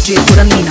DJ Puran Meena.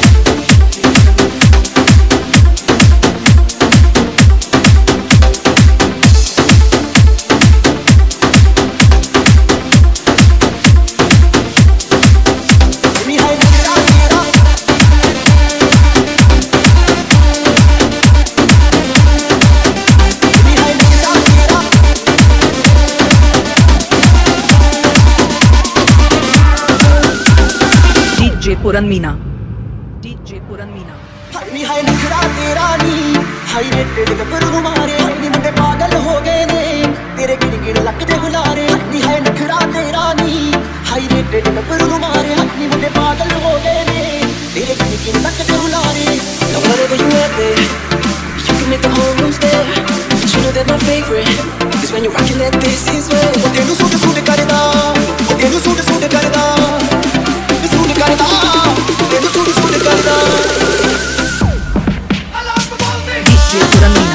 DJ Puran Meena. DJ Puran Meena. हाय हाय नखरा तेरा नी हाय rated गबरू मारे नी मुंडे पागल हो गए ने तेरे गिन गिन लगदे बुलारे नी हाय नखरा तेरा नी हाय रेटेड गबरू मारे नी मुंडे पागल हो गए ने तेरे गिन गिन लगदे बुलारे wherever you at there you can make the whole room stare but you know that my favorite is when you're rocking that this is where o tenu suit suit karda o tenu suit suit karda suit karda tenu suit suit karda DJ Puran Meena.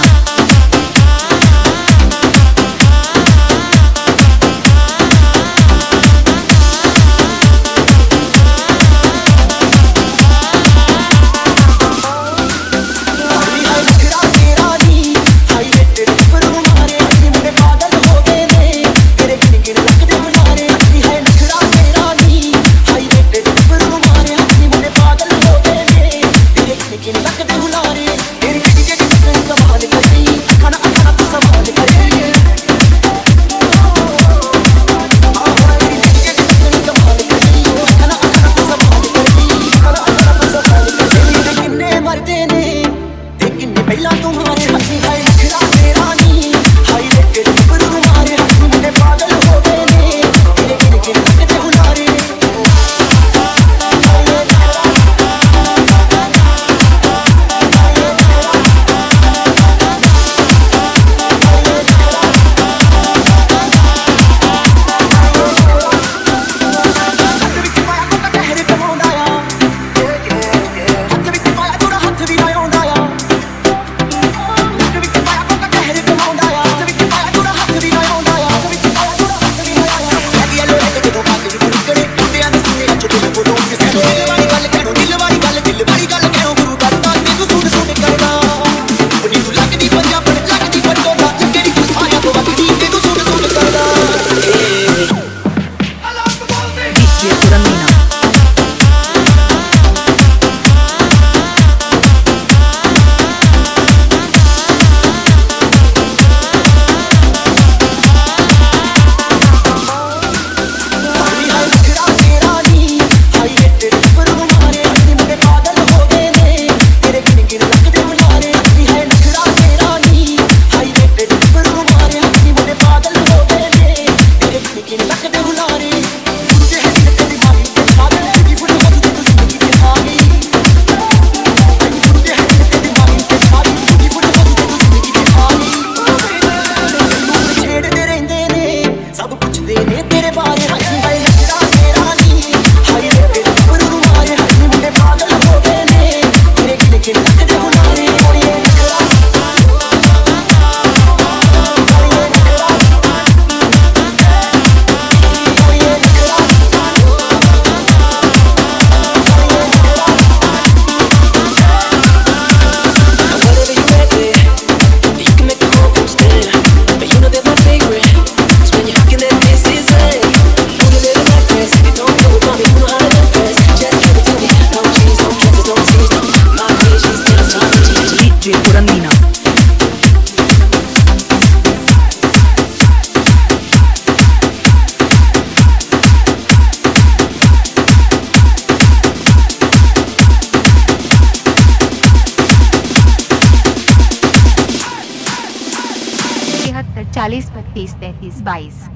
/40 32 33 22